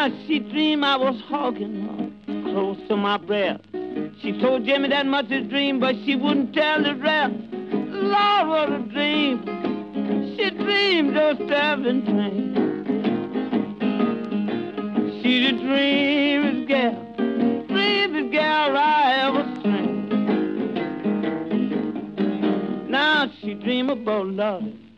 Now she dreamed I was hugging her close to my breast. She told Jimmy that much a dream, but she wouldn't tell the rest. Lord, what a dream. She dreamed just 17. She's the dreamiest gal I ever seen. Now she dream about love.